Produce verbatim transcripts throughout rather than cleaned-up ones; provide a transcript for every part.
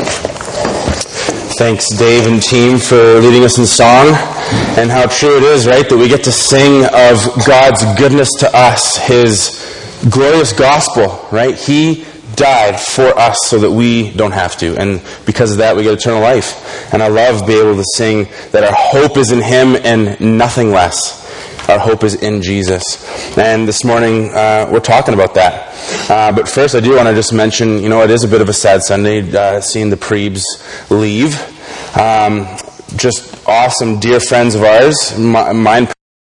Thanks, Dave and team, for leading us in song, and how true it is, right, that we get to sing of God's goodness to us, His glorious gospel, right? He died for us so that we don't have to, and because of that, we get eternal life. And I love being able to sing that our hope is in Him and nothing less. Our hope is in Jesus. And this morning, uh, we're talking about that. Uh, but first, I do want to just mention, you know, it is a bit of a sad Sunday, uh, seeing the Prebes leave. Um, just awesome, dear friends of ours, m- mine,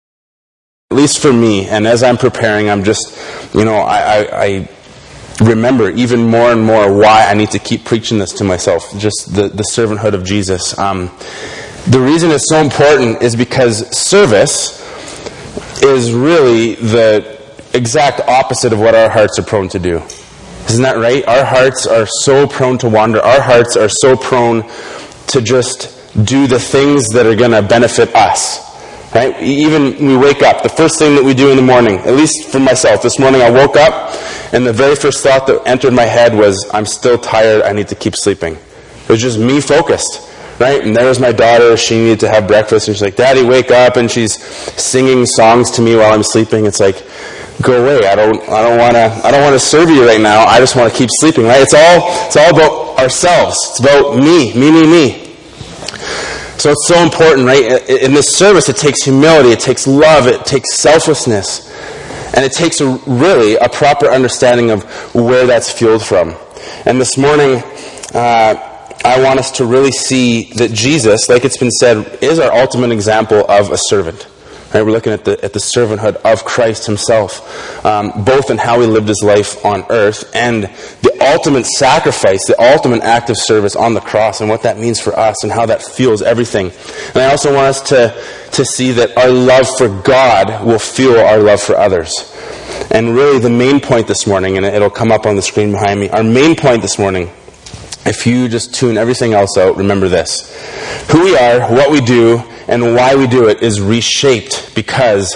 at least for me. And as I'm preparing, I'm just, you know, I, I, I remember even more and more why I need to keep preaching this to myself, just the, the servanthood of Jesus. Um, the reason it's so important is because service is really the exact opposite of what our hearts are prone to do. Isn't that right? Our hearts are so prone to wander. Our hearts are so prone to just do the things that are going to benefit us. Right? Even when we wake up, the first thing that we do in the morning, at least for myself, this morning I woke up and the very first thought that entered my head was, I'm still tired, I need to keep sleeping. It was just me focused. Right? And there was my daughter, she needed to have breakfast, and she's like, Daddy, wake up, and she's singing songs to me while I'm sleeping. It's like, go away, I don't I don't wanna I don't wanna serve you right now, I just want to keep sleeping, right? It's all it's all about ourselves. It's about me, me, me, me. So it's so important, right? In this service, it takes humility, it takes love, it takes selflessness, and it takes a, really a proper understanding of where that's fueled from. And this morning, uh, I want us to really see that Jesus, like it's been said, is our ultimate example of a servant. Right? We're looking at the at the servanthood of Christ Himself, um, both in how He lived His life on earth and the ultimate sacrifice, the ultimate act of service on the cross, and what that means for us and how that fuels everything. And I also want us to, to see that our love for God will fuel our love for others. And really the main point this morning, and it'll come up on the screen behind me, our main point this morning, if you just tune everything else out, remember this. Who we are, what we do, and why we do it is reshaped because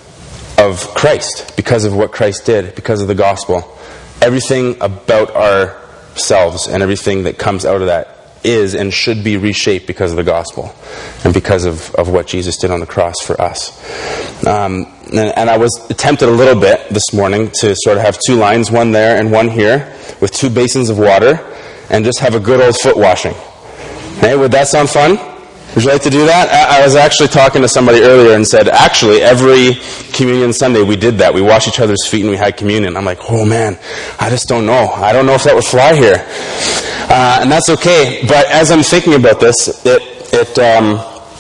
of Christ, because of what Christ did, because of the gospel. Everything about ourselves and everything that comes out of that is and should be reshaped because of the gospel and because of, of what Jesus did on the cross for us. Um, and, and I was tempted a little bit this morning to sort of have two lines, one there and one here, with two basins of water, and just have a good old foot washing. Hey, would that sound fun? Would you like to do that? I, I was actually talking to somebody earlier and said, actually, every communion Sunday we did that. We washed each other's feet and we had communion. I'm like, oh man, I just don't know. I don't know if that would fly here. Uh, and that's okay. But as I'm thinking about this, it it um,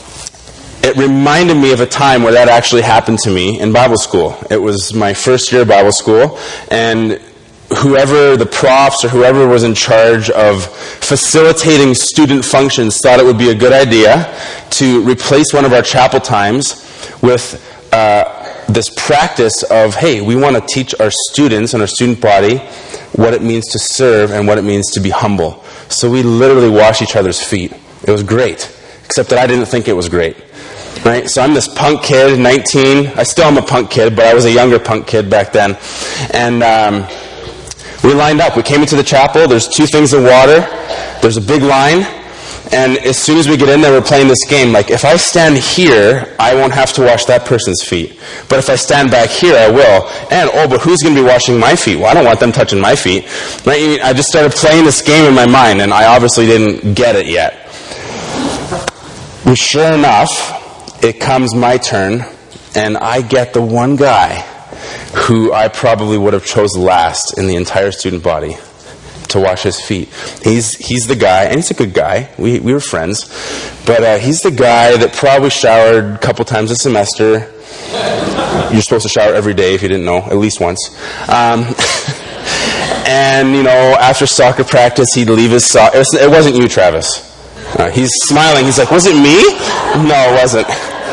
it reminded me of a time where that actually happened to me in Bible school. It was my first year of Bible school, and whoever the profs or whoever was in charge of facilitating student functions thought it would be a good idea to replace one of our chapel times with uh, this practice of, hey, we want to teach our students and our student body what it means to serve and what it means to be humble. So we literally washed each other's feet. It was great, except that I didn't think it was great. Right? So I'm this punk kid, nineteen. I still am a punk kid, but I was a younger punk kid back then. And um we lined up. We came into the chapel. There's two things of water. There's a big line. And as soon as we get in there, we're playing this game. Like, if I stand here, I won't have to wash that person's feet. But if I stand back here, I will. And, oh, but who's going to be washing my feet? Well, I don't want them touching my feet. Right? I just started playing this game in my mind, and I obviously didn't get it yet. And sure enough, it comes my turn, and I get the one guy who I probably would have chose last in the entire student body to wash his feet. He's he's the guy, and he's a good guy. We we were friends, but uh, he's the guy that probably showered a couple times a semester. You're supposed to shower every day if you didn't know, at least once. Um, and you know, after soccer practice, he'd leave his sock. It, was, it wasn't you, Travis. Uh, he's smiling. He's like, "Was it me?" No, it wasn't.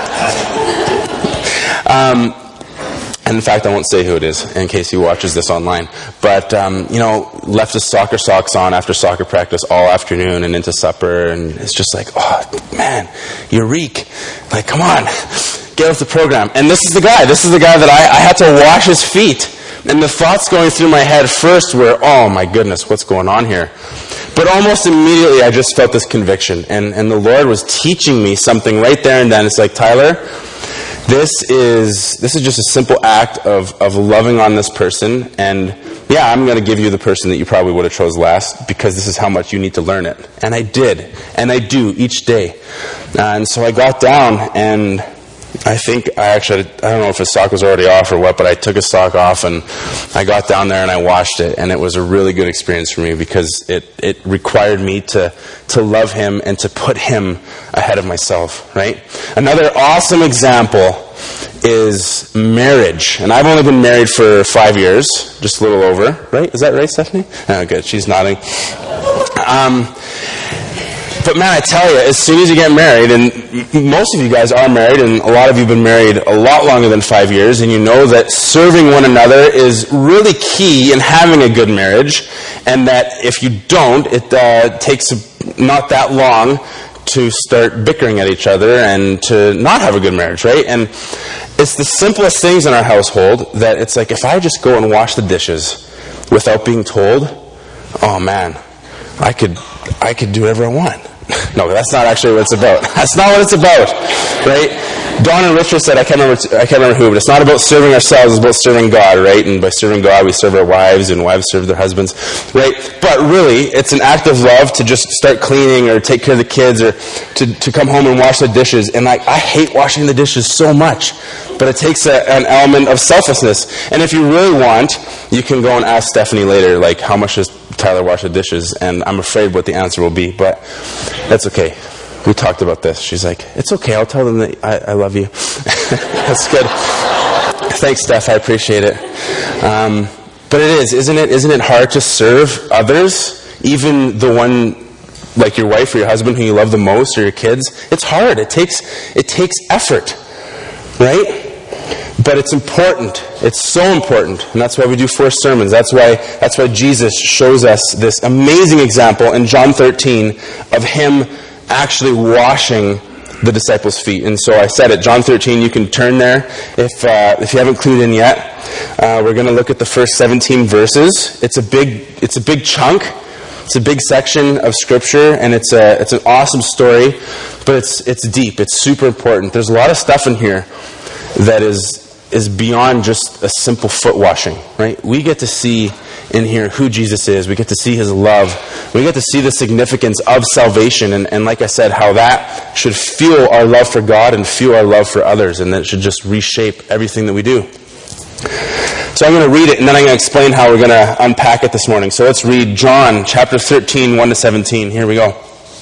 Um. And in fact, I won't say who it is in case he watches this online. But, um, you know, left his soccer socks on after soccer practice all afternoon and into supper. And it's just like, oh, man, you reek. Like, come on, get with the program. And this is the guy. This is the guy that I, I had to wash his feet. And the thoughts going through my head first were, oh, my goodness, what's going on here? But almost immediately I just felt this conviction. And, and the Lord was teaching me something right there and then. It's like, Tyler, this is this is just a simple act of, of loving on this person. And yeah, I'm going to give you the person that you probably would have chose last because this is how much you need to learn it. And I did. And I do each day. Uh, and so I got down and I think I actually, I don't know if his sock was already off or what, but I took his sock off and I got down there and I washed it. And it was a really good experience for me because it, it required me to, to love him and to put him ahead of myself, right? Another awesome example is marriage. And I've only been married for five years, just a little over, right? Is that right, Stephanie? Oh, good. She's nodding. Um... But man, I tell you, as soon as you get married, and most of you guys are married, and a lot of you have been married a lot longer than five years, and you know that serving one another is really key in having a good marriage, and that if you don't, it uh, takes not that long to start bickering at each other and to not have a good marriage, right? And it's the simplest things in our household that it's like, if I just go and wash the dishes without being told, oh man, I could I could do whatever I want. No, that's not actually what it's about. That's not what it's about, right? Don and Richard said, I can't remember, I can't remember who, but it's not about serving ourselves, it's about serving God, right? And by serving God, we serve our wives, and wives serve their husbands, right? But really, it's an act of love to just start cleaning or take care of the kids or to, to come home and wash the dishes. And like, I hate washing the dishes so much, but it takes a, an element of selflessness. And if you really want, you can go and ask Stephanie later, like, how much does Tyler wash the dishes? And I'm afraid what the answer will be, but that's okay. We talked about this. She's like, it's okay. I'll tell them that I, I love you. That's good. Thanks, Steph. I appreciate it. Um, but it is, isn't it? Isn't it hard to serve others, even the one like your wife or your husband who you love the most, or your kids? It's hard. It takes it takes effort, right? But it's important. It's so important. And that's why we do four sermons. That's why that's why Jesus shows us this amazing example in John thirteen of him actually washing the disciples' feet. And so I said it, John thirteen, you can turn there if uh, if you haven't clued in yet. Uh, we're going to look at the first seventeen verses. It's a big it's a big chunk. It's a big section of Scripture, and it's a it's an awesome story, but it's it's deep. It's super important. There's a lot of stuff in here that is is beyond just a simple foot washing, right? We get to see in here who Jesus is. We get to see his love. We get to see the significance of salvation, and, and like I said, how that should fuel our love for God and fuel our love for others, and that it should just reshape everything that we do. So I'm going to read it, and then I'm going to explain how we're going to unpack it this morning. So let's read John chapter thirteen, one to seventeen. Here we go.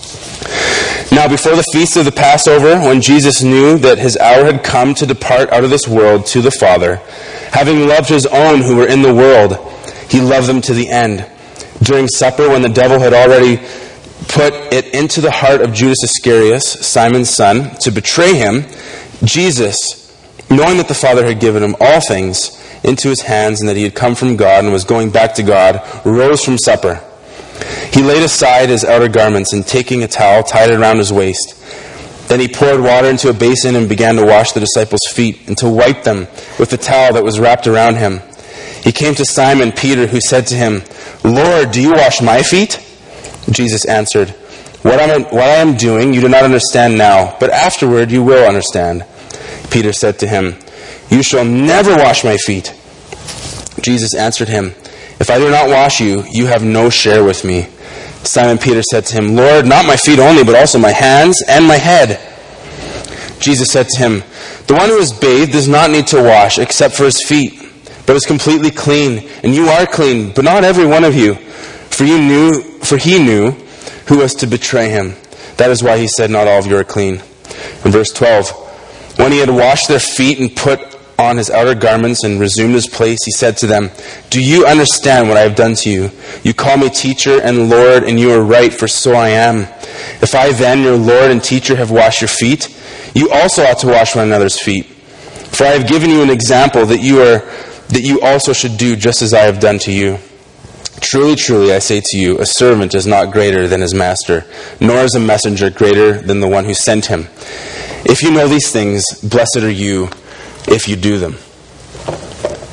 Now before the feast of the Passover, when Jesus knew that his hour had come to depart out of this world to the Father, having loved his own who were in the world, he loved them to the end. During supper, when the devil had already put it into the heart of Judas Iscariot, Simon's son, to betray him, Jesus, knowing that the Father had given him all things into his hands and that he had come from God and was going back to God, rose from supper. He laid aside his outer garments and taking a towel, tied it around his waist. Then he poured water into a basin and began to wash the disciples' feet and to wipe them with the towel that was wrapped around him. He came to Simon Peter, who said to him, Lord, do you wash my feet? Jesus answered, What I am, what I am doing you do not understand now, but afterward you will understand. Peter said to him, You shall never wash my feet. Jesus answered him, If I do not wash you, you have no share with me. Simon Peter said to him, Lord, not my feet only, but also my hands and my head. Jesus said to him, The one who is bathed does not need to wash except for his feet, but is completely clean. And you are clean, but not every one of you. For you knew, for he knew who was to betray him. That is why he said, Not all of you are clean. In verse twelve, when he had washed their feet and put on his outer garments and resumed his place, he said to them, Do you understand what I have done to you? You call me teacher and Lord, and you are right, for so I am. If I then, your Lord and teacher, have washed your feet, you also ought to wash one another's feet. For I have given you an example that you are that you also should do just as I have done to you. Truly, truly, I say to you, a servant is not greater than his master, nor is a messenger greater than the one who sent him. If you know these things, blessed are you if you do them.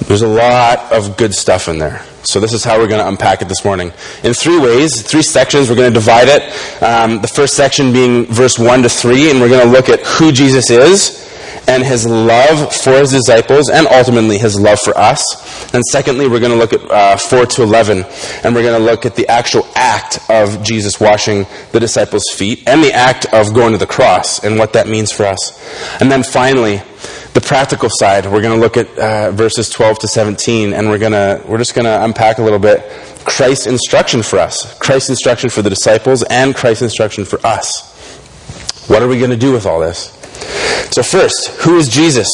There's a lot of good stuff in there. So this is how we're going to unpack it this morning. In three ways, three sections, we're going to divide it. Um, the first section being verse one to three, and we're going to look at who Jesus is and his love for his disciples, and ultimately his love for us. And secondly, we're going to look at uh, four to eleven, and we're going to look at the actual act of Jesus washing the disciples' feet, and the act of going to the cross, and what that means for us. And then finally, the practical side, we're going to look at uh, verses twelve to seventeen, and we're going to we're just going to unpack a little bit Christ's instruction for us, Christ's instruction for the disciples, and Christ's instruction for us. What are we going to do with all this? So first, who is Jesus?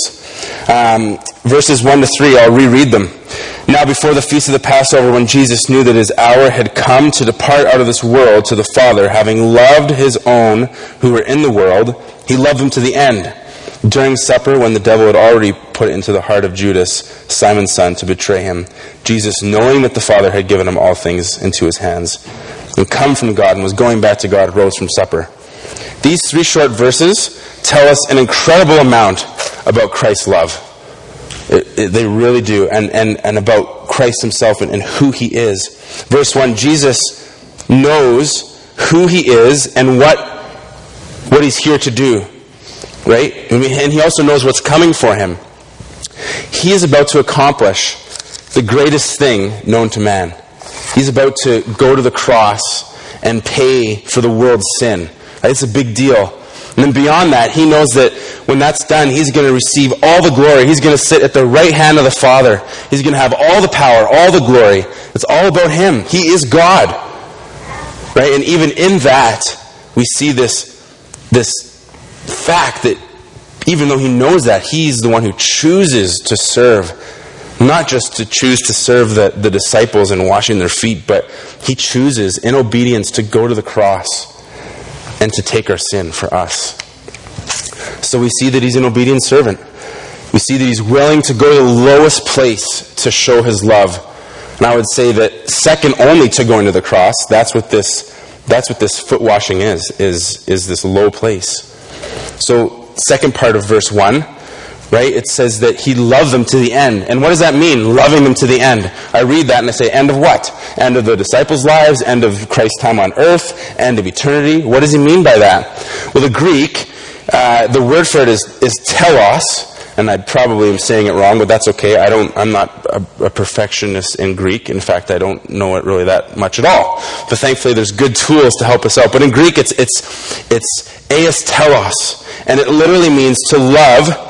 Um, verses one to three, I'll reread them. Now before the feast of the Passover, when Jesus knew that his hour had come to depart out of this world to the Father, having loved his own who were in the world, he loved them to the end. During supper, when the devil had already put it into the heart of Judas, Simon's son, to betray him, Jesus, knowing that the Father had given him all things into his hands, and come from God and was going back to God, rose from supper. These three short verses tell us an incredible amount about Christ's love. It, it, they really do. And, and, and about Christ himself and, and who he is. Verse one, Jesus knows who he is and what, what he's here to do. Right? And he also knows what's coming for him. He is about to accomplish the greatest thing known to man. He's about to go to the cross and pay for the world's sin. It's a big deal. And then beyond that, he knows that when that's done, he's going to receive all the glory. He's going to sit at the right hand of the Father. He's going to have all the power, all the glory. It's all about him. He is God. Right? And even in that, we see this, this fact that even though he knows that, he's the one who chooses to serve. Not just to choose to serve the, the disciples and washing their feet, but he chooses in obedience to go to the cross and to take our sin for us. So we see that he's an obedient servant. We see that he's willing to go to the lowest place to show his love. And I would say that second only to going to the cross, that's what this that's what this foot washing is, is, is this low place. So second part of verse one, right? It says that he loved them to the end. And what does that mean, loving them to the end? I read that and I say, end of what? End of the disciples' lives, end of Christ's time on earth, end of eternity. What does he mean by that? Well, the Greek, uh, the word for it is, is telos, and I probably am saying it wrong, but that's okay. I don't, I'm not a, a perfectionist in Greek. In fact, I don't know it really that much at all. But thankfully there's good tools to help us out. But in Greek, it's, it's, it's eis telos, and it literally means to love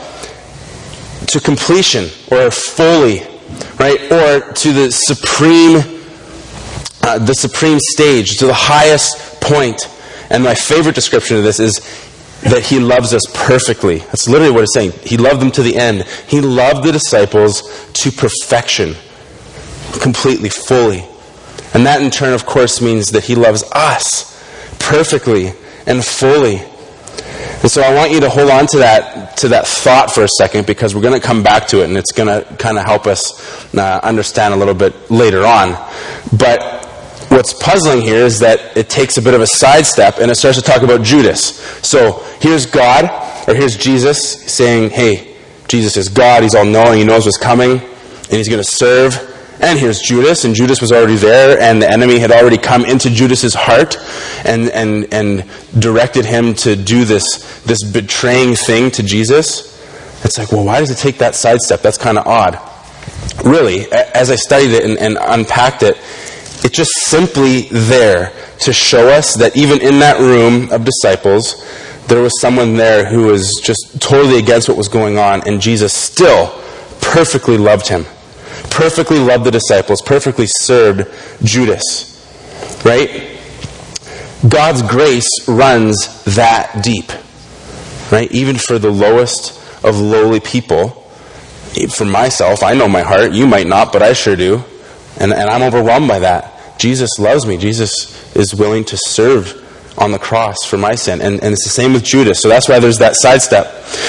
to completion, or fully, right? Or to the supreme, uh, the supreme stage, to the highest point. And my favorite description of this is that he loves us perfectly. That's literally what it's saying. He loved them to the end. He loved the disciples to perfection, completely, fully. And that in turn, of course, means that he loves us perfectly and fully. And so I want you to hold on to that to that thought for a second, because we're going to come back to it, and it's going to kind of help us uh, understand a little bit later on. But what's puzzling here is that it takes a bit of a sidestep, and it starts to talk about Judas. So here's God, or here's Jesus saying, hey, Jesus is God, he's all-knowing, he knows what's coming, and he's going to serve. And here's Judas, and Judas was already there, and the enemy had already come into Judas's heart and and and directed him to do this this betraying thing to Jesus. It's like, well, why does it take that sidestep? That's kind of odd. Really, as I studied it and, and unpacked it, it's just simply there to show us that even in that room of disciples, there was someone there who was just totally against what was going on, and Jesus still perfectly loved him. Perfectly loved the disciples, perfectly served Judas. Right? God's grace runs that deep. Right? Even for the lowest of lowly people. For myself, I know my heart. You might not, but I sure do. And, and I'm overwhelmed by that. Jesus loves me. Jesus is willing to serve on the cross for my sin. And, and it's the same with Judas. So that's why there's that sidestep.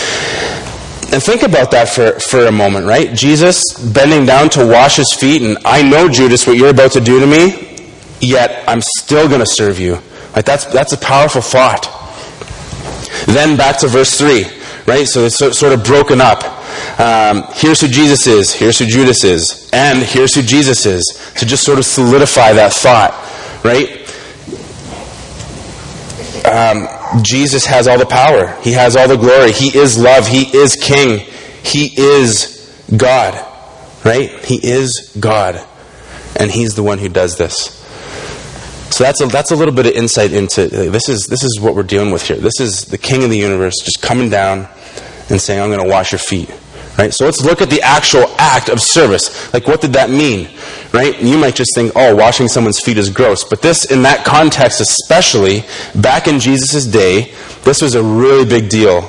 And think about that for, for a moment, right? Jesus bending down to wash his feet, and I know, Judas, what you're about to do to me, yet I'm still going to serve you. Like that's that's a powerful thought. Then back to verse three, right? So it's sort of broken up. Um, here's who Jesus is, here's who Judas is, and here's who Jesus is, to just sort of solidify that thought, right? Um, Jesus has all the power. He has all the glory. He is love. He is King. He is God, right? He is God, and He's the one who does this. So that's a, that's a little bit of insight into uh, this is this is what we're dealing with here. This is the King of the universe just coming down and saying, I'm going to wash your feet. Right? So let's look at the actual act of service. Like, what did that mean? Right? And you might just think, oh, washing someone's feet is gross. But this, in that context especially, back in Jesus' day, this was a really big deal.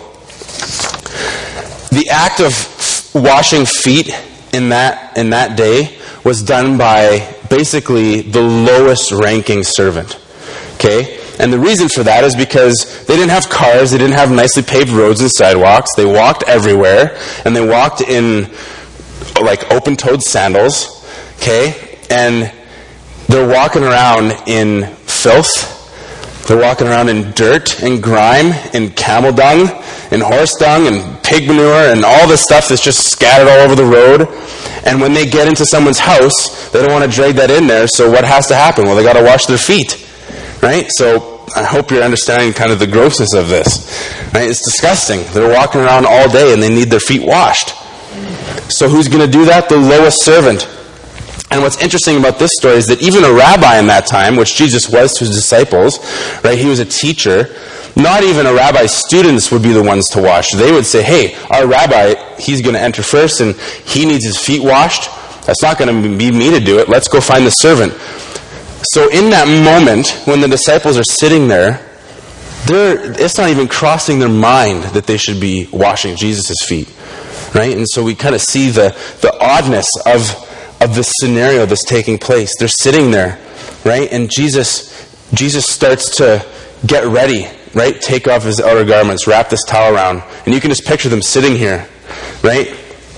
The act of f- washing feet in that in that day was done by basically the lowest ranking servant. Okay? And the reason for that is because they didn't have cars, they didn't have nicely paved roads and sidewalks, they walked everywhere, and they walked in like open-toed sandals, okay? And they're walking around in filth, they're walking around in dirt and grime, in camel dung, in horse dung, and pig manure, and all this stuff that's just scattered all over the road. And when they get into someone's house, they don't want to drag that in there, so what has to happen? Well, they got to wash their feet. Right? So I hope you're understanding kind of the grossness of this. Right? It's disgusting. They're walking around all day and they need their feet washed. So who's going to do that? The lowest servant. And what's interesting about this story is that even a rabbi in that time, which Jesus was to his disciples, right? He was a teacher. Not even a rabbi's students would be the ones to wash. They would say, hey, our rabbi, he's going to enter first and he needs his feet washed. That's not going to be me to do it. Let's go find the servant. So in that moment, when the disciples are sitting there, they're, it's not even crossing their mind that they should be washing Jesus' feet, right? And so we kind of see the, the oddness of, of this scenario that's taking place. They're sitting there, right? And Jesus, Jesus starts to get ready, right? Take off his outer garments, wrap this towel around. And you can just picture them sitting here, right?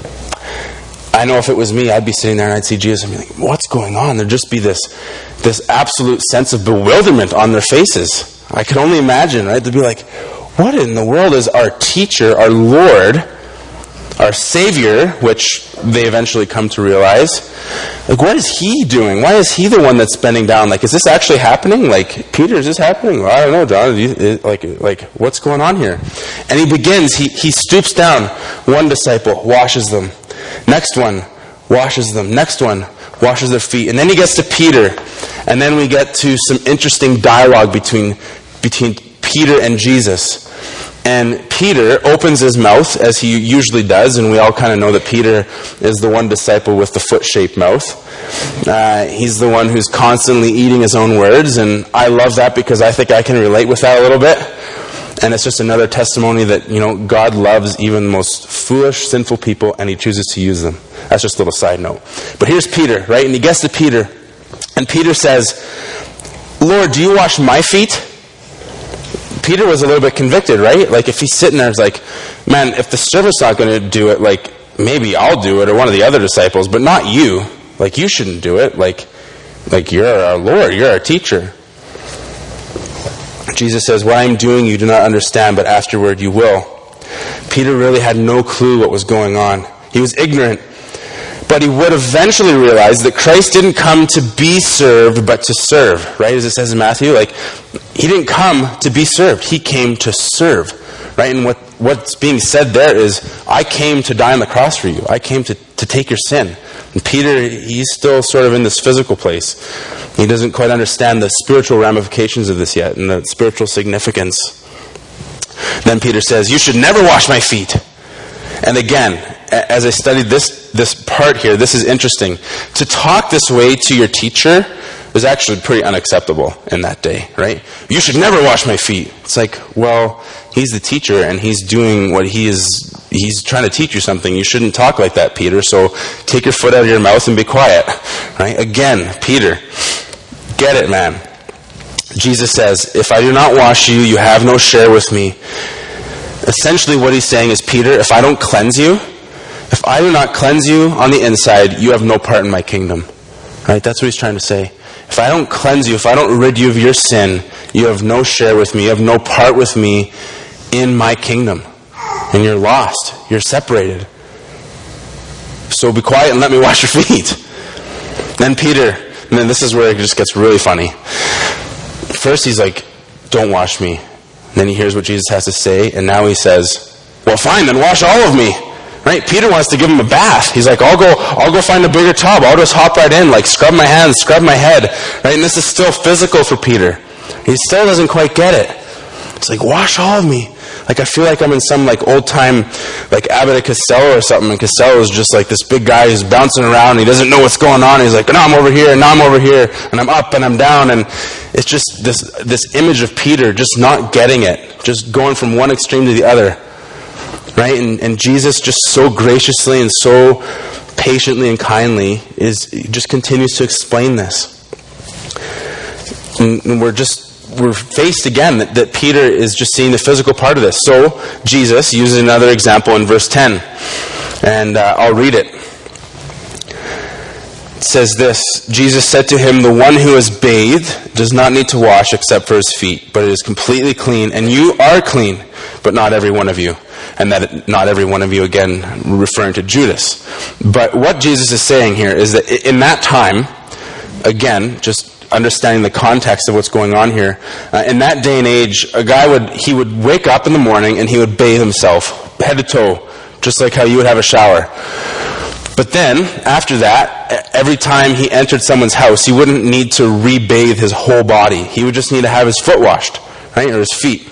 I know if it was me, I'd be sitting there and I'd see Jesus and be like, what's going on? There'd just be this this absolute sense of bewilderment on their faces. I can only imagine, right? They'd be like, what in the world is our teacher, our Lord, our Savior, which they eventually come to realize, like, what is he doing? Why is he the one that's bending down? Like, is this actually happening? Like, Peter, is this happening? Well, I don't know, John. Like, like, what's going on here? And he begins, he, he stoops down. One disciple washes them. Next one washes them. Next one washes their feet. And then he gets to Peter. And then we get to some interesting dialogue between, between Peter and Jesus. And Peter opens his mouth, as he usually does, and we all kind of know that Peter is the one disciple with the foot-shaped mouth. Uh, he's the one who's constantly eating his own words, and I love that because I think I can relate with that a little bit. And it's just another testimony that, you know, God loves even the most foolish, sinful people, and he chooses to use them. That's just a little side note. But here's Peter, right? And he gets to Peter, and Peter says, Lord, do you wash my feet? Peter was a little bit convicted, right? Like, if he's sitting there, it's like, man, if the servant's not going to do it, like, maybe I'll do it, or one of the other disciples, but not you. Like, you shouldn't do it. Like, like you're our Lord, you're our teacher. Jesus says, what I'm doing you do not understand, but afterward you will. Peter really had no clue what was going on. He was ignorant. But he would eventually realize that Christ didn't come to be served, but to serve. Right? As it says in Matthew, like, he didn't come to be served. He came to serve. Right? And what, what's being said there is, I came to die on the cross for you. I came to, to take your sin. And Peter, he's still sort of in this physical place. He doesn't quite understand the spiritual ramifications of this yet, and the spiritual significance. Then Peter says, you should never wash my feet. And again, as I studied this this part here, this is interesting. To talk this way to your teacher was actually pretty unacceptable in that day, right? You should never wash my feet. It's like, well, he's the teacher and he's doing what he is, he's trying to teach you something. You shouldn't talk like that, Peter, so take your foot out of your mouth and be quiet, right? Again, Peter, get it, man. Jesus says, if I do not wash you, you have no share with me. Essentially what he's saying is, Peter, if I don't cleanse you, if I do not cleanse you on the inside, you have no part in my kingdom. Right? That's what he's trying to say. If I don't cleanse you, if I don't rid you of your sin, you have no share with me, you have no part with me in my kingdom. And you're lost. You're separated. So be quiet and let me wash your feet. Then Peter, and then this is where it just gets really funny. First he's like, don't wash me. And then he hears what Jesus has to say, and now he says, well, fine, then wash all of me. Right? Peter wants to give him a bath. He's like, I'll go, I'll go find a bigger tub. I'll just hop right in, like scrub my hands, scrub my head. Right? And this is still physical for Peter. He still doesn't quite get it. It's like, wash all of me. Like, I feel like I'm in some like old time, like Abbott of Costello or something. And Costello is just like this big guy who's bouncing around. He doesn't know what's going on. He's like, no, I'm over here, and now I'm over here, and I'm up and I'm down. And it's just this this image of Peter just not getting it, just going from one extreme to the other. Right? And, and Jesus just so graciously and so patiently and kindly is just continues to explain this. And, and we're just we're faced again that, that Peter is just seeing the physical part of this. So Jesus uses another example in verse ten. And uh, I'll read it. It says this, Jesus said to him, the one who is bathed does not need to wash except for his feet, but it is completely clean, and you are clean, but not every one of you. And that not every one of you, again, referring to Judas. But what Jesus is saying here is that in that time, again, just understanding the context of what's going on here, uh, in that day and age, a guy would, he would wake up in the morning and he would bathe himself, head to toe, just like how you would have a shower. But then, after that, every time he entered someone's house, he wouldn't need to re-bathe his whole body. He would just need to have his foot washed, right, or his feet.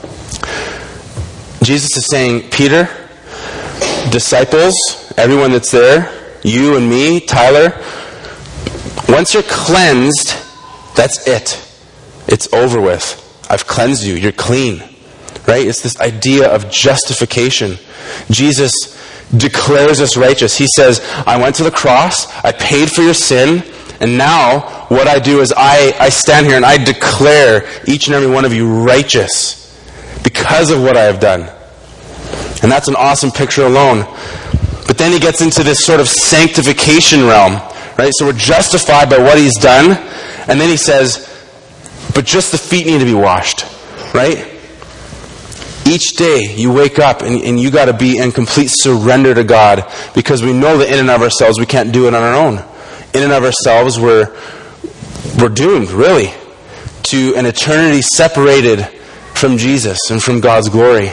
Jesus is saying, Peter, disciples, everyone that's there, you and me, Tyler, once you're cleansed, that's it. It's over with. I've cleansed you. You're clean. Right? It's this idea of justification. Jesus declares us righteous. He says, I went to the cross, I paid for your sin, and now what I do is I, I stand here and I declare each and every one of you righteous because of what I have done. And that's an awesome picture alone. But then he gets into this sort of sanctification realm, right? So we're justified by what he's done, and then he says, but just the feet need to be washed, right? Each day you wake up and, and you got to be in complete surrender to God, because we know that in and of ourselves we can't do it on our own. In and of ourselves we're we're doomed, really, to an eternity separated from Jesus and from God's glory.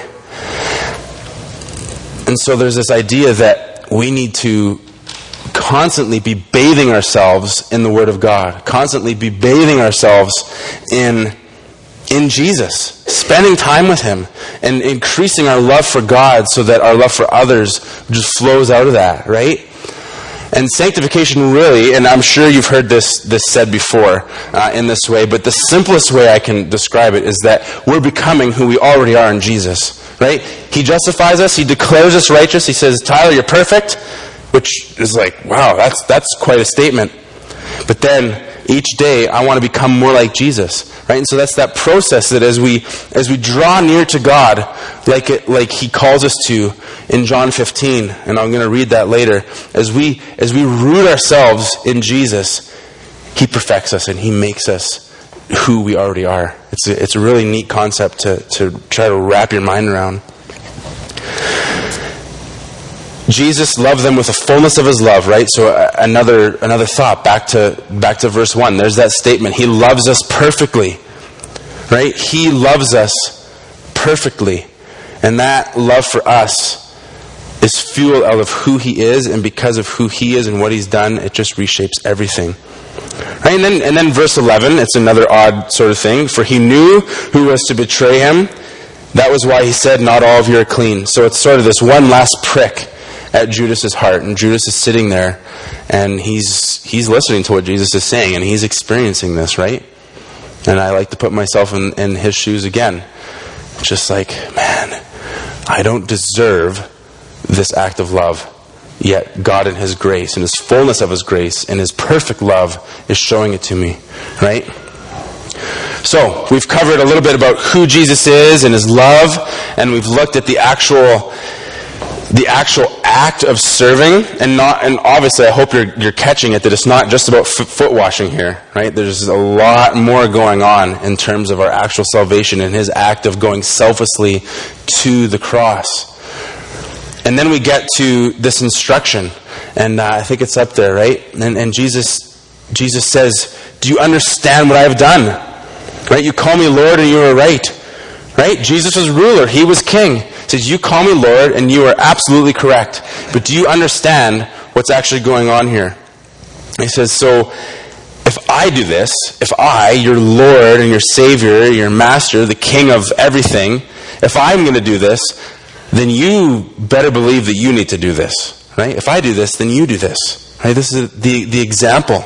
And so there's this idea that we need to constantly be bathing ourselves in the Word of God, constantly be bathing ourselves in in Jesus, spending time with Him, and increasing our love for God so that our love for others just flows out of that, right? And sanctification really, and I'm sure you've heard this this said before uh, in this way, but the simplest way I can describe it is that we're becoming who we already are in Jesus, right? He justifies us, He declares us righteous, He says, Tyler, you're perfect, which is like, wow, that's that's quite a statement. But then each day I want to become more like Jesus, right? And so that's that process that as we as we draw near to God, like it like He calls us to in John fifteen, and I'm going to read that later. As we as we root ourselves in Jesus, He perfects us and He makes us who we already are. It's a, it's a really neat concept to to try to wrap your mind around. Jesus loved them with the fullness of His love, right? So uh, another another thought back to back to verse one. There's that statement. He loves us perfectly, right? He loves us perfectly, and that love for us is fueled out of who He is, and because of who He is and what He's done, it just reshapes everything. Right? And then and then verse eleven. It's another odd sort of thing. For He knew who was to betray Him. That was why He said, "Not all of you are clean." So it's sort of this one last prick at Judas's heart, and Judas is sitting there, and he's he's listening to what Jesus is saying, and he's experiencing this, right? And I like to put myself in, in his shoes again, just like, man, I don't deserve this act of love, yet God in His grace, in His fullness of His grace, in His perfect love, is showing it to me, right? So we've covered a little bit about who Jesus is and His love, and we've looked at the actual. The actual act of serving, and not, and obviously I hope you're you're catching it, that it's not just about f- foot washing here, right? There's a lot more going on in terms of our actual salvation and His act of going selflessly to the cross. And then we get to this instruction, And uh, I think it's up there, right? And, and Jesus Jesus says, do you understand what I have done? Right? You call me Lord and you are right. Right? Jesus was ruler. He was king. He says, you call me Lord and you are absolutely correct. But do you understand what's actually going on here? He says, so if I do this, if I, your Lord and your Savior, your Master, the King of everything, if I'm going to do this, then you better believe that you need to do this. Right? If I do this, then you do this. Right? This is the, the example.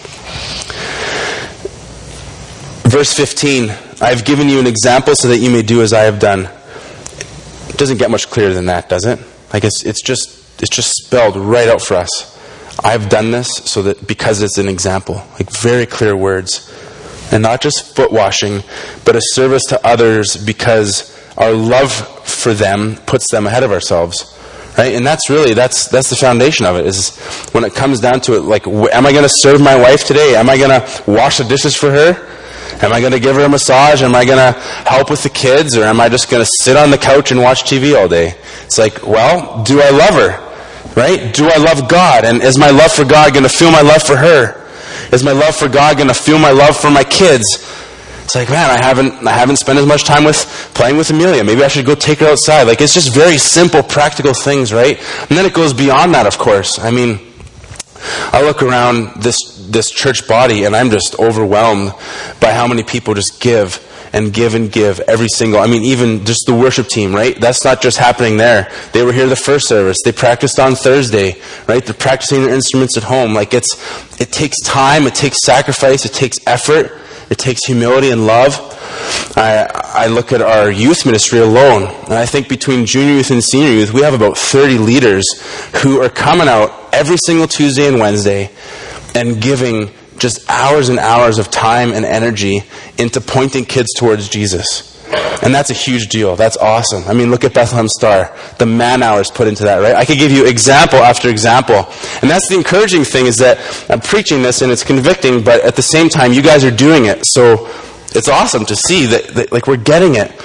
Verse fifteen, I have given you an example so that you may do as I have done. It doesn't get much clearer than that, does it? Like it's it's just it's just spelled right out for us. I've done this so that because it's an example. Like very clear words. And not just foot washing, but a service to others because our love for them puts them ahead of ourselves. Right? And that's really, that's that's the foundation of it, is when it comes down to it, like, am I going to serve my wife today? Am I going to wash the dishes for her? Am I going to give her a massage? Am I going to help with the kids? Or am I just going to sit on the couch and watch T V all day? It's like, well, do I love her? Right? Do I love God? And is my love for God going to fuel my love for her? Is my love for God going to fuel my love for my kids? It's like, man, I haven't I haven't spent as much time with playing with Amelia. Maybe I should go take her outside. Like, it's just very simple, practical things, right? And then it goes beyond that, of course. I mean, I look around this this church body and I'm just overwhelmed by how many people just give and give and give every single, I mean, even just the worship team, right? That's not just happening there. They were here the first service. They practiced on Thursday, right? They're practicing their instruments at home. Like, it's, it takes time, it takes sacrifice, it takes effort, it takes humility and love. I, I look at our youth ministry alone, and I think between junior youth and senior youth, we have about thirty leaders who are coming out every single Tuesday and Wednesday and giving just hours and hours of time and energy into pointing kids towards Jesus. And that's a huge deal. That's awesome. I mean, look at Bethlehem Star. The man hours put into that, right? I could give you example after example. And that's the encouraging thing, is that I'm preaching this and it's convicting, but at the same time, you guys are doing it. So it's awesome to see that, that like, we're getting it.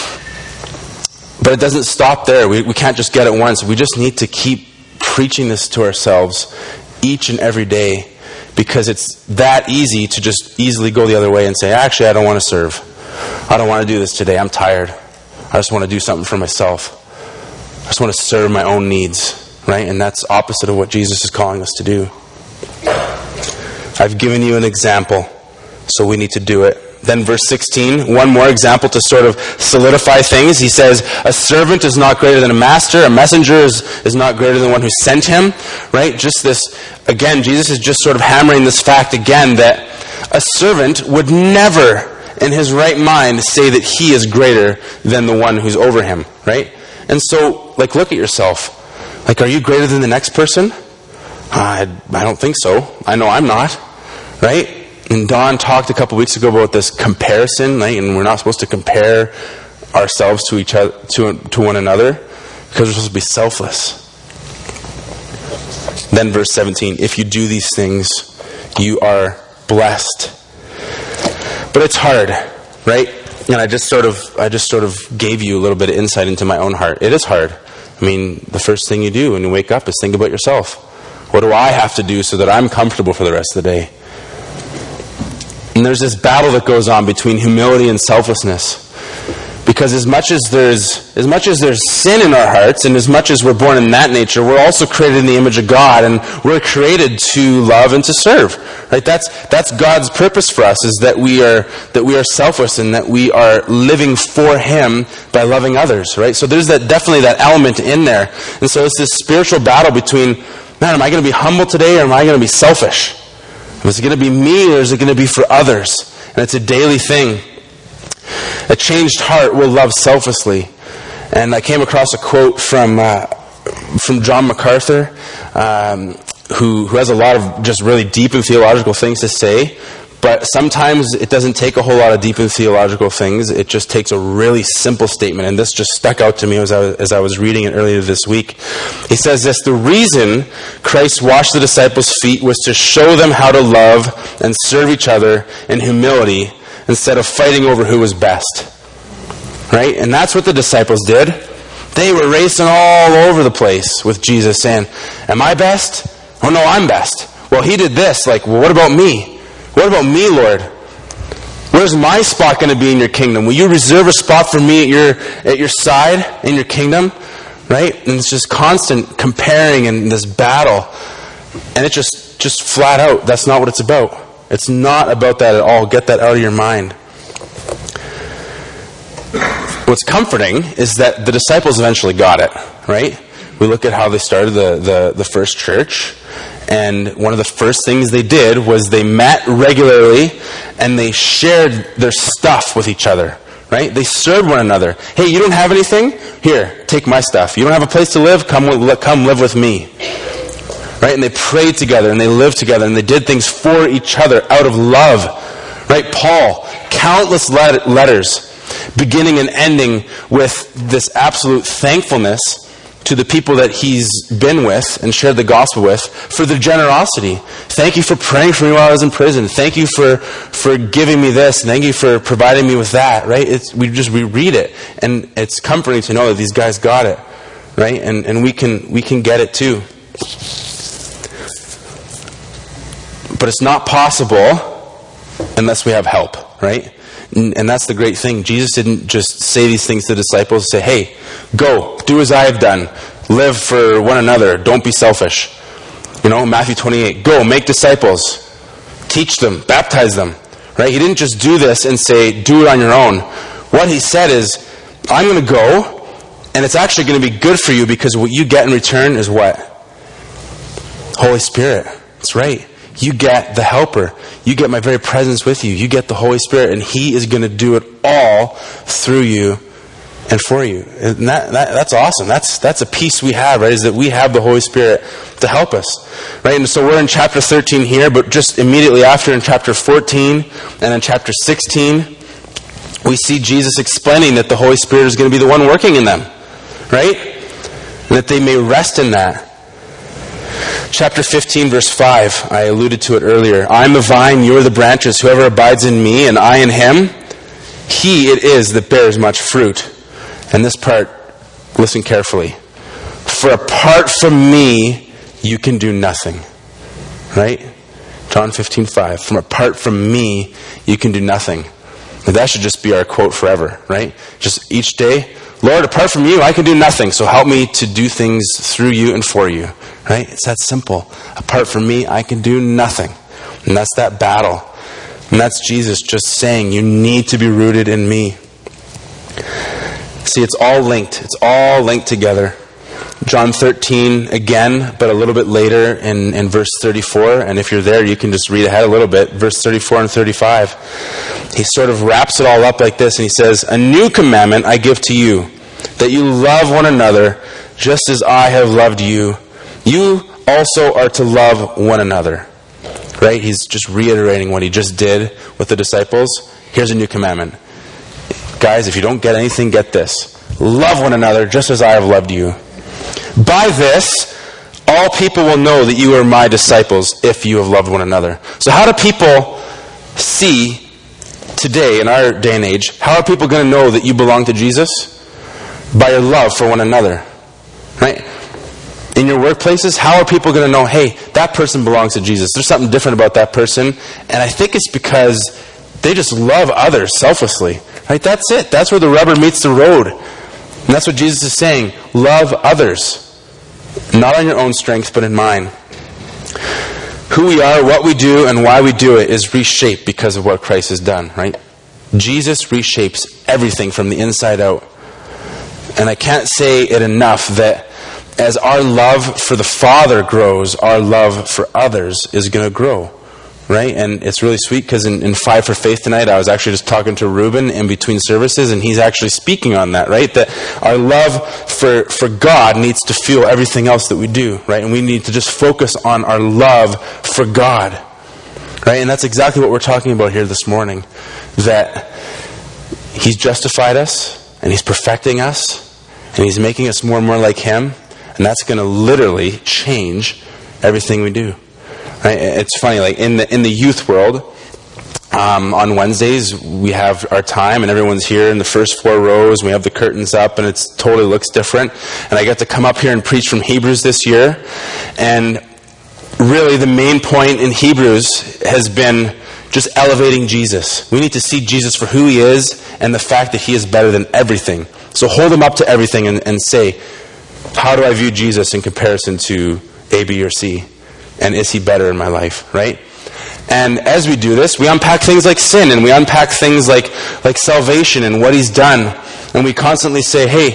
But it doesn't stop there. We, we can't just get it once. We just need to keep preaching this to ourselves each and every day, because it's that easy to just easily go the other way and say, actually, I don't want to serve. I don't want to do this today. I'm tired. I just want to do something for myself. I just want to serve my own needs, right? And that's opposite of what Jesus is calling us to do. I've given you an example, so we need to do it. Then verse sixteen, one more example to sort of solidify things. He says, a servant is not greater than a master. A messenger is, is not greater than one who sent him. Right? Just this, again, Jesus is just sort of hammering this fact again, that a servant would never in his right mind say that he is greater than the one who's over him. Right? And so, like, look at yourself. Like, are you greater than the next person? I, I don't think so. I know I'm not. Right? And Don talked a couple weeks ago about this comparison, right? And we're not supposed to compare ourselves to each other, to, to one another, because we're supposed to be selfless. Then verse seventeen, if you do these things, you are blessed. But it's hard, right? And I just sort of, I just sort of gave you a little bit of insight into my own heart. It is hard. I mean, the first thing you do when you wake up is think about yourself. What do I have to do so that I'm comfortable for the rest of the day? And there's this battle that goes on between humility and selflessness. Because as much as there's as much as there's sin in our hearts, and as much as we're born in that nature, we're also created in the image of God, and we're created to love and to serve. Right? That's that's God's purpose for us, is that we are that we are selfless and that we are living for Him by loving others. Right? So there's that definitely that element in there. And so it's this spiritual battle between, man, am I going to be humble today, or am I going to be selfish? Is it going to be me, or is it going to be for others? And it's a daily thing. A changed heart will love selflessly. And I came across a quote from uh, from John MacArthur, um, who, who has a lot of just really deep and theological things to say. But sometimes it doesn't take a whole lot of deep and theological things. It just takes a really simple statement. And this just stuck out to me as I was, as I was reading it earlier this week. He says this: the reason Christ washed the disciples' feet was to show them how to love and serve each other in humility instead of fighting over who was best. Right? And that's what the disciples did. They were racing all over the place with Jesus, saying, am I best? Oh no, I'm best. Well, he did this. Like, well, what about me? What about me, Lord? Where's my spot going to be in your kingdom? Will you reserve a spot for me at your at your side in your kingdom? Right? And it's just constant comparing and this battle. And it just, just flat out, that's not what it's about. It's not about that at all. Get that out of your mind. What's comforting is that the disciples eventually got it, right? We look at how they started the, the, the first church. And one of the first things they did was they met regularly and they shared their stuff with each other, right? They served one another. Hey, you don't have anything? Here, take my stuff. You don't have a place to live? Come, come live with me. Right? And they prayed together and they lived together and they did things for each other out of love. Right? Paul, countless let- letters beginning and ending with this absolute thankfulness to the people that he's been with and shared the gospel with for their generosity. Thank you for praying for me while I was in prison. Thank you for, for giving me this. Thank you for providing me with that. Right? It's, we just we read it, and it's comforting to know that these guys got it. Right? And and we can we can get it too. But it's not possible unless we have help. Right? And that's the great thing. Jesus didn't just say these things to the disciples, say, hey, go, do as I have done. Live for one another. Don't be selfish. You know, Matthew twenty-eight, go, make disciples. Teach them, baptize them. Right? He didn't just do this and say, do it on your own. What he said is, I'm going to go, and it's actually going to be good for you because what you get in return is what? Holy Spirit. That's right. You get the helper. You get my very presence with you. You get the Holy Spirit, and he is going to do it all through you and for you. And that, that that's awesome. That's that's a peace we have, right? Is that we have the Holy Spirit to help us. Right? And so we're in chapter thirteen here, but just immediately after in chapter fourteen and in chapter sixteen, we see Jesus explaining that the Holy Spirit is going to be the one working in them. Right? And that they may rest in that. Chapter fifteen, verse five, I alluded to it earlier. I am the vine, you are the branches. Whoever abides in me and I in him, he it is that bears much fruit. And this part, listen carefully. For apart from me, you can do nothing. Right? John fifteen, five. From apart from me, you can do nothing. And that should just be our quote forever, right? Just each day, Lord, apart from you, I can do nothing. So help me to do things through you and for you. Right? It's that simple. Apart from me, I can do nothing. And that's that battle. And that's Jesus just saying, you need to be rooted in me. See, it's all linked. It's all linked together. John thirteen again, but a little bit later in, in verse thirty-four. And if you're there, you can just read ahead a little bit. Verse thirty-four and thirty-five. He sort of wraps it all up like this. And he says, a new commandment I give to you, that you love one another just as I have loved you. You also are to love one another. Right? He's just reiterating what he just did with the disciples. Here's a new commandment. Guys, if you don't get anything, get this. Love one another just as I have loved you. By this, all people will know that you are my disciples if you have loved one another. So how do people see today, in our day and age, how are people going to know that you belong to Jesus? By your love for one another. Right? In your workplaces, how are people going to know, hey, that person belongs to Jesus? There's something different about that person. And I think it's because they just love others selflessly. Right? That's it. That's where the rubber meets the road. And that's what Jesus is saying. Love others. Not on your own strength, but in mine. Who we are, what we do, and why we do it is reshaped because of what Christ has done. Right? Jesus reshapes everything from the inside out. And I can't say it enough that as our love for the Father grows, our love for others is going to grow, right? And it's really sweet because in, in Five for Faith tonight, I was actually just talking to Ruben in between services, and he's actually speaking on that, right? That our love for, for God needs to fuel everything else that we do, right? And we need to just focus on our love for God, right? And that's exactly what we're talking about here this morning, that He's justified us, and He's perfecting us, and He's making us more and more like Him. And that's going to literally change everything we do. Right? It's funny, like in the in the youth world, Um, on Wednesdays, we have our time, and everyone's here in the first four rows. We have the curtains up, and it totally looks different. And I get to come up here and preach from Hebrews this year. And really, the main point in Hebrews has been just elevating Jesus. We need to see Jesus for who he is and the fact that he is better than everything. So hold him up to everything and, and say, how do I view Jesus in comparison to A, B, or C? And is he better in my life, right? And as we do this, we unpack things like sin, and we unpack things like, like salvation and what he's done. And we constantly say, hey,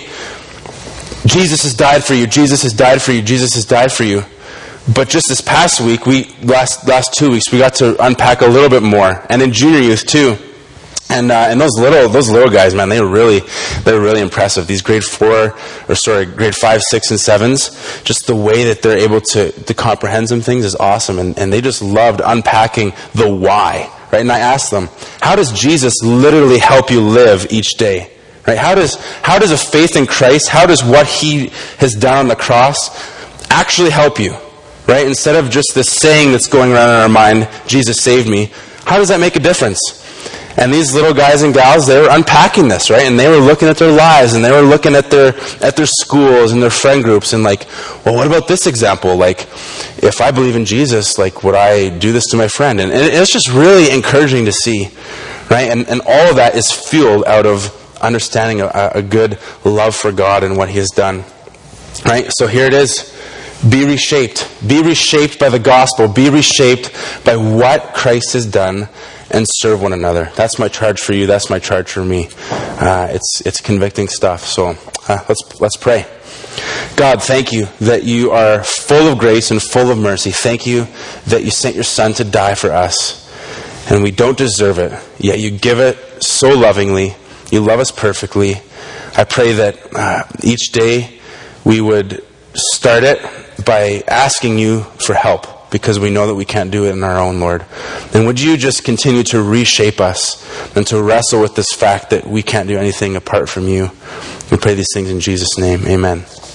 Jesus has died for you, Jesus has died for you, Jesus has died for you. But just this past week, we last last two weeks, we got to unpack a little bit more. And in junior youth too. And uh, and those little those little guys, man, they were really they were really impressive. These grade four or sorry, grade five, six, and sevens, just the way that they're able to, to comprehend some things is awesome. And, and they just loved unpacking the why, right? And I asked them, how does Jesus literally help you live each day? Right? How does how does a faith in Christ, how does what he has done on the cross actually help you? Right? Instead of just this saying that's going around in our mind, Jesus saved me, how does that make a difference? And these little guys and gals, they were unpacking this, right? And they were looking at their lives, and they were looking at their at their schools and their friend groups, and like, well, what about this example? Like, if I believe in Jesus, like, would I do this to my friend? And, and it's just really encouraging to see, right? And and all of that is fueled out of understanding a, a good love for God and what he has done, right? So here it is. Be reshaped. Be reshaped by the gospel. Be reshaped by what Christ has done, and serve one another. That's my charge for you. That's my charge for me. Uh, it's it's convicting stuff. So uh, let's let's pray. God, thank you that you are full of grace and full of mercy. Thank you that you sent your Son to die for us, and we don't deserve it, yet you give it so lovingly. You love us perfectly. I pray that uh, each day we would start it by asking you for help, because we know that we can't do it in our own, Lord. And would you just continue to reshape us and to wrestle with this fact that we can't do anything apart from you. We pray these things in Jesus' name. Amen.